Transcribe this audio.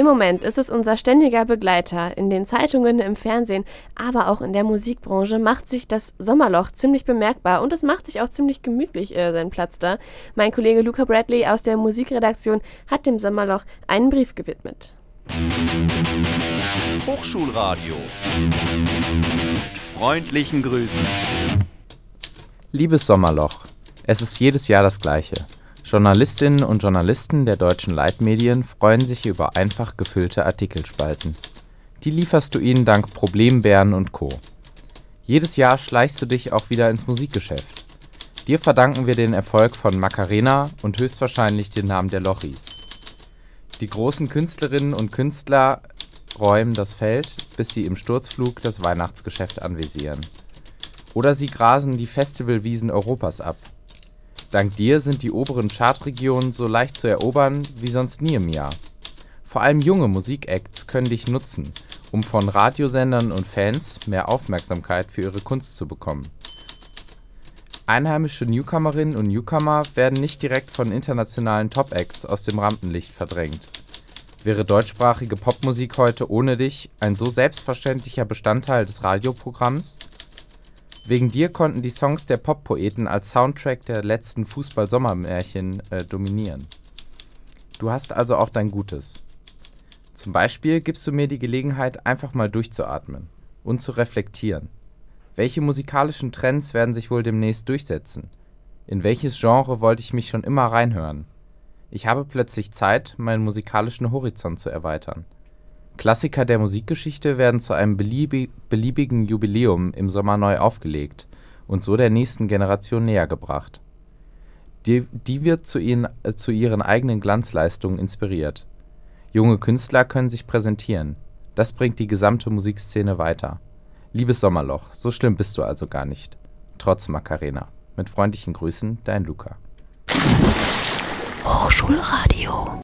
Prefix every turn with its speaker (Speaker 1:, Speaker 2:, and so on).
Speaker 1: Im Moment ist es unser ständiger Begleiter. In den Zeitungen, im Fernsehen, aber auch in der Musikbranche macht sich das Sommerloch ziemlich bemerkbar und es macht sich auch ziemlich gemütlich seinen Platz da. Mein Kollege Luca Bradley aus der Musikredaktion hat dem Sommerloch einen Brief gewidmet.
Speaker 2: Hochschulradio mit freundlichen Grüßen.
Speaker 3: Liebes Sommerloch, es ist jedes Jahr das Gleiche. Journalistinnen und Journalisten der deutschen Leitmedien freuen sich über einfach gefüllte Artikelspalten. Die lieferst du ihnen dank Problembären und Co. Jedes Jahr schleichst du dich auch wieder ins Musikgeschäft. Dir verdanken wir den Erfolg von Macarena und höchstwahrscheinlich den Namen der Lochis. Die großen Künstlerinnen und Künstler räumen das Feld, bis sie im Sturzflug das Weihnachtsgeschäft anvisieren. Oder sie grasen die Festivalwiesen Europas ab. Dank dir sind die oberen Chartregionen so leicht zu erobern wie sonst nie im Jahr. Vor allem junge Musikacts können dich nutzen, um von Radiosendern und Fans mehr Aufmerksamkeit für ihre Kunst zu bekommen. Einheimische Newcomerinnen und Newcomer werden nicht direkt von internationalen Top-Acts aus dem Rampenlicht verdrängt. Wäre deutschsprachige Popmusik heute ohne dich ein so selbstverständlicher Bestandteil des Radioprogramms? Wegen dir konnten die Songs der Pop-Poeten als Soundtrack der letzten Fußball-Sommermärchen dominieren. Du hast also auch dein Gutes. Zum Beispiel gibst du mir die Gelegenheit, einfach mal durchzuatmen und zu reflektieren. Welche musikalischen Trends werden sich wohl demnächst durchsetzen? In welches Genre wollte ich mich schon immer reinhören? Ich habe plötzlich Zeit, meinen musikalischen Horizont zu erweitern. Klassiker der Musikgeschichte werden zu einem beliebigen Jubiläum im Sommer neu aufgelegt und so der nächsten Generation näher gebracht. Die wird zu ihren eigenen Glanzleistungen inspiriert. Junge Künstler können sich präsentieren. Das bringt die gesamte Musikszene weiter. Liebes Sommerloch, so schlimm bist du also gar nicht. Trotz Macarena. Mit freundlichen Grüßen, dein Luca.
Speaker 1: Hochschulradio.